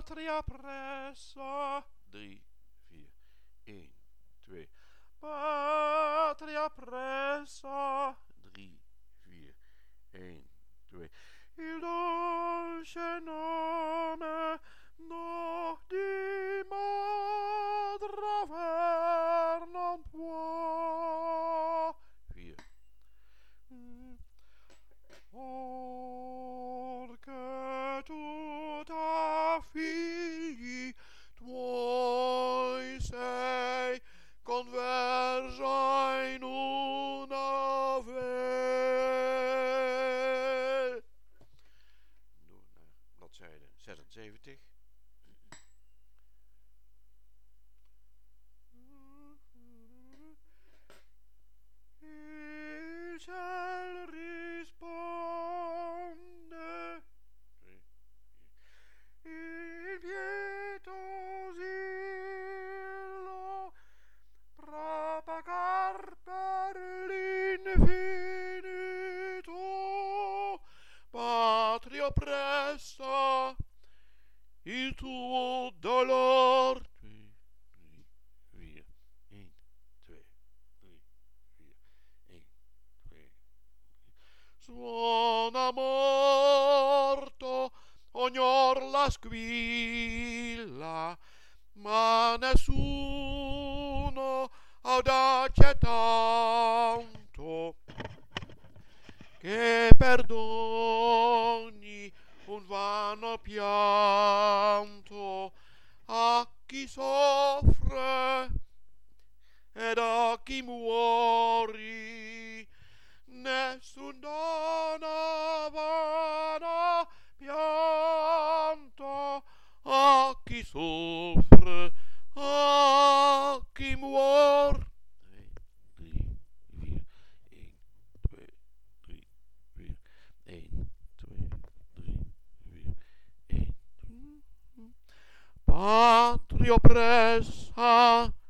patria pressa. 3, 4, 1, 2. Patria pressa. 3, 4, 1, 2. Il dolce nome no di madre aver non può. 4. Perché tu da figli tuoi sei conversa in una ve. Bladzijde 76. Il ciel risponde, il pietosilo propagar per l'infinito. Patria oppressa, il tuo dolor. 3, 4, 1, 2, 3, 4, 1, 2. Suona morto ognor la squilla, ma nessuno audace tanto che perdoni un vano pianto a chi soffre ed a chi muori. Nessun dona vano pianto a chi soffre, a chi muor. 3, 4, 1, 2, 3, 4, 1, 2, 3, 4, 1. Patria oppressa,